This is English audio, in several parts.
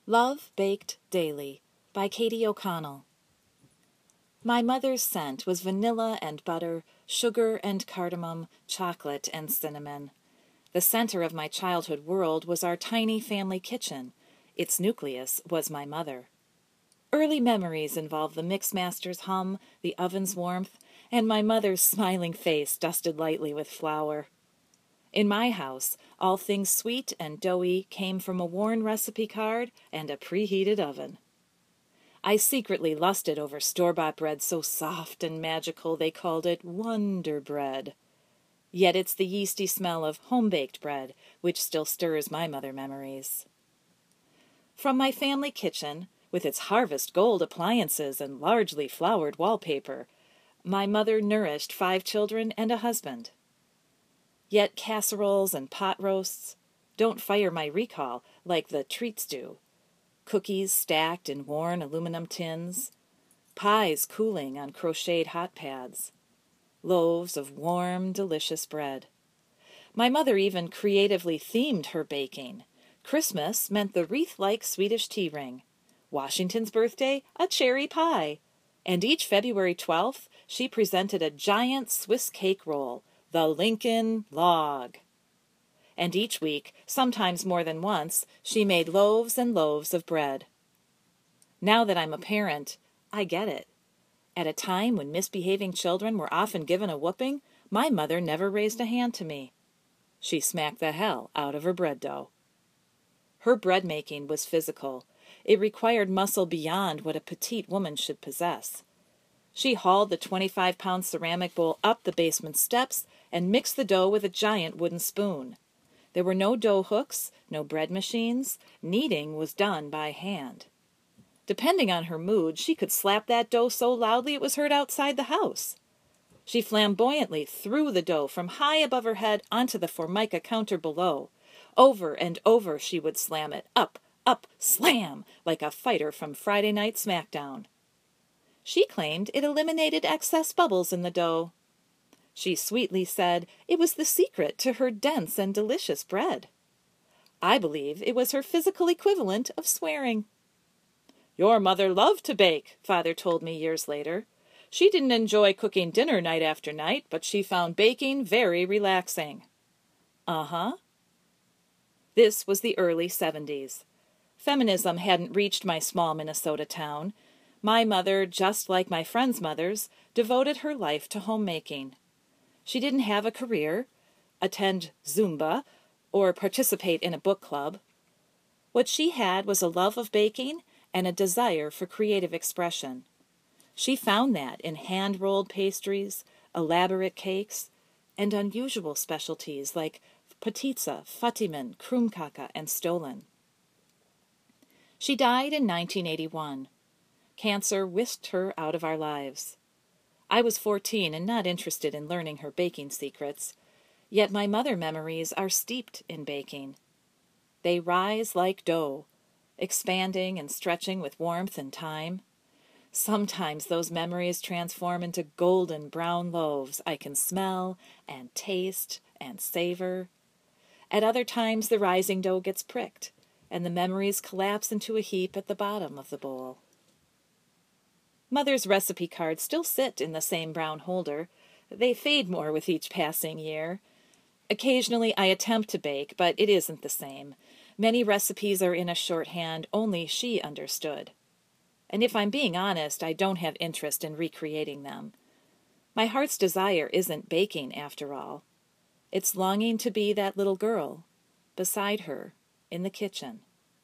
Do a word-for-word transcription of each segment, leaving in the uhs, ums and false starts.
Love Baked Daily by Katie O'Connell. My mother's scent was vanilla and butter, sugar and cardamom, chocolate and cinnamon. The center of my childhood world was our tiny family kitchen. Its nucleus was my mother. Early memories involve the mixmaster's hum, the oven's warmth, and my mother's smiling face dusted lightly with flour. In my house, all things sweet and doughy came from a worn recipe card and a preheated oven. I secretly lusted over store-bought bread so soft and magical they called it Wonder Bread. Yet it's the yeasty smell of home-baked bread which still stirs my mother memories. From my family kitchen, with its harvest gold appliances and largely flowered wallpaper, my mother nourished five children and a husband. Yet casseroles and pot roasts don't fire my recall like the treats do. Cookies stacked in worn aluminum tins, pies cooling on crocheted hot pads, loaves of warm, delicious bread. My mother even creatively themed her baking. Christmas meant the wreath-like Swedish tea ring. Washington's birthday, a cherry pie. And each February twelfth, she presented a giant Swiss cake roll, the Lincoln Log. And each week, sometimes more than once, she made loaves and loaves of bread. Now that I'm a parent, I get it. At a time when misbehaving children were often given a whooping, my mother never raised a hand to me. She smacked the hell out of her bread dough. Her bread making was physical. It required muscle beyond what a petite woman should possess. She hauled the twenty-five pound ceramic bowl up the basement steps and mixed the dough with a giant wooden spoon. There were no dough hooks, no bread machines. Kneading was done by hand. Depending on her mood, she could slap that dough so loudly it was heard outside the house. She flamboyantly threw the dough from high above her head onto the formica counter below. Over and over she would slam it, up, up, slam, like a fighter from Friday Night SmackDown. She claimed it eliminated excess bubbles in the dough. She sweetly said it was the secret to her dense and delicious bread. I believe it was her physical equivalent of swearing. "Your mother loved to bake," Father told me years later. "She didn't enjoy cooking dinner night after night, but she found baking very relaxing." Uh-huh. This was the early seventies. Feminism hadn't reached my small Minnesota town. My mother, just like my friends' mothers, devoted her life to homemaking. She didn't have a career, attend Zumba, or participate in a book club. What she had was a love of baking and a desire for creative expression. She found that in hand-rolled pastries, elaborate cakes, and unusual specialties like patitsa, fatiman, krumkaka, and stollen. She died in nineteen eighty-one. Cancer whisked her out of our lives. I was fourteen and not interested in learning her baking secrets, yet my mother memories are steeped in baking. They rise like dough, expanding and stretching with warmth and time. Sometimes those memories transform into golden brown loaves I can smell and taste and savor. At other times the rising dough gets pricked, and the memories collapse into a heap at the bottom of the bowl. Mother's recipe cards still sit in the same brown holder. They fade more with each passing year. Occasionally I attempt to bake, but it isn't the same. Many recipes are in a shorthand only she understood. And if I'm being honest, I don't have interest in recreating them. My heart's desire isn't baking, after all. It's longing to be that little girl, beside her, in the kitchen.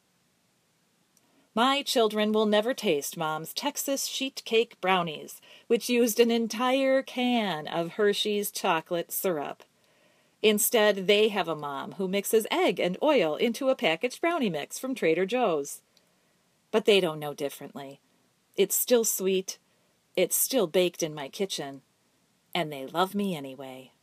My children will never taste Mom's Texas sheet cake brownies, which used an entire can of Hershey's chocolate syrup. Instead, they have a mom who mixes egg and oil into a packaged brownie mix from Trader Joe's. But they don't know differently. It's still sweet, it's still baked in my kitchen, and they love me anyway.